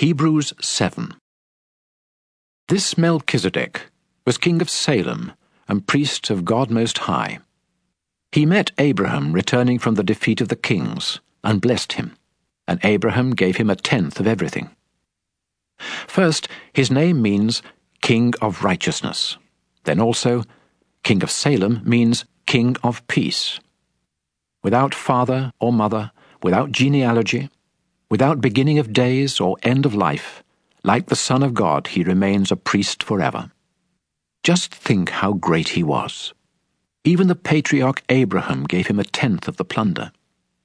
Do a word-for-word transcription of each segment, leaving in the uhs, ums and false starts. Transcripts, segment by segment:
Hebrews seven. This Melchizedek was king of Salem and priest of God Most High. He met Abraham returning from the defeat of the kings and blessed him, and Abraham gave him a tenth of everything. First, his name means King of Righteousness. Then also, King of Salem means King of Peace. Without father or mother, without genealogy, without beginning of days or end of life, like the Son of God, he remains a priest forever. Just think how great he was. Even the patriarch Abraham gave him a tenth of the plunder.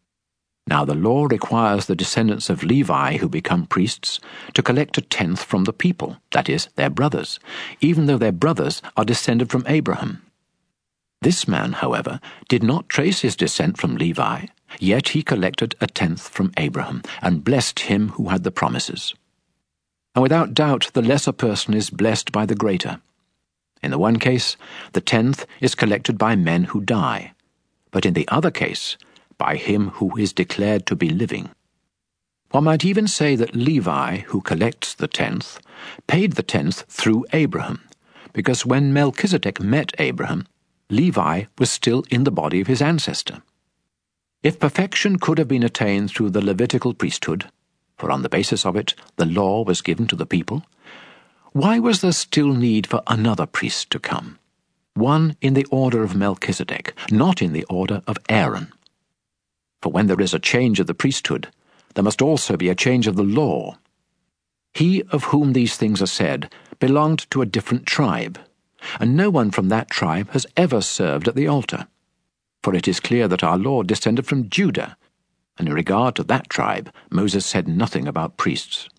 Now the law requires the descendants of Levi who become priests to collect a tenth from the people, that is, their brothers, even though their brothers are descended from Abraham. This man, however, did not trace his descent from Levi, yet he collected a tenth from Abraham, and blessed him who had the promises. And without doubt the lesser person is blessed by the greater. In the one case, the tenth is collected by men who die, but in the other case, by him who is declared to be living. One might even say that Levi, who collects the tenth, paid the tenth through Abraham, because when Melchizedek met Abraham, Levi was still in the body of his ancestor. If perfection could have been attained through the Levitical priesthood, for on the basis of it the law was given to the people, why was there still need for another priest to come, one in the order of Melchizedek, not in the order of Aaron? For when there is a change of the priesthood, there must also be a change of the law. He of whom these things are said belonged to a different tribe, and no one from that tribe has ever served at the altar. For it is clear that our Lord descended from Judah, and in regard to that tribe, Moses said nothing about priests.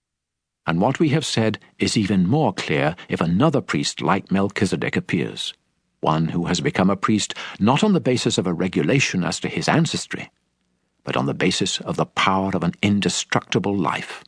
And what we have said is even more clear if another priest like Melchizedek appears, one who has become a priest not on the basis of a regulation as to his ancestry, but on the basis of the power of an indestructible life.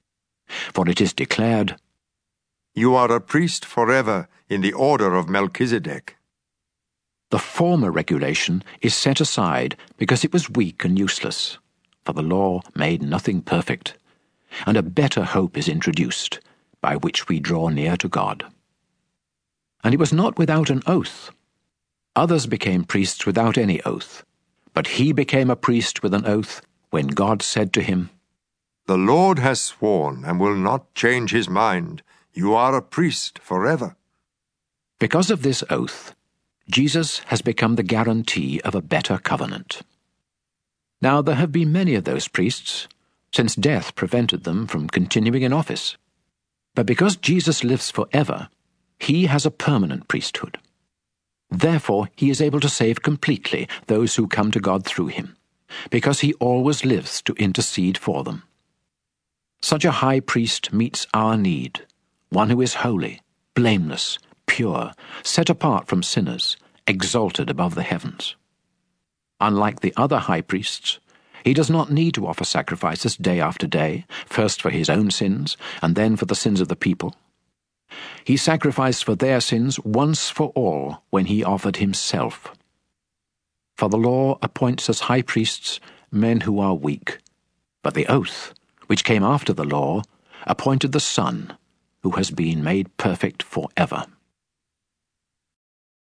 For it is declared, "You are a priest forever in the order of Melchizedek." The former regulation is set aside because it was weak and useless, for the law made nothing perfect, and a better hope is introduced, by which we draw near to God. And it was not without an oath. Others became priests without any oath, but he became a priest with an oath when God said to him, "The Lord has sworn and will not change his mind. You are a priest forever." Because of this oath, Jesus has become the guarantee of a better covenant. Now there have been many of those priests, since death prevented them from continuing in office. But because Jesus lives forever, he has a permanent priesthood. Therefore he is able to save completely those who come to God through him, because he always lives to intercede for them. Such a high priest meets our need, one who is holy, blameless, pure, set apart from sinners, exalted above the heavens. Unlike the other high priests, he does not need to offer sacrifices day after day, first for his own sins, and then for the sins of the people. He sacrificed for their sins once for all when he offered himself. For the law appoints as high priests men who are weak, but the oath, which came after the law, appointed the Son, who has been made perfect forever.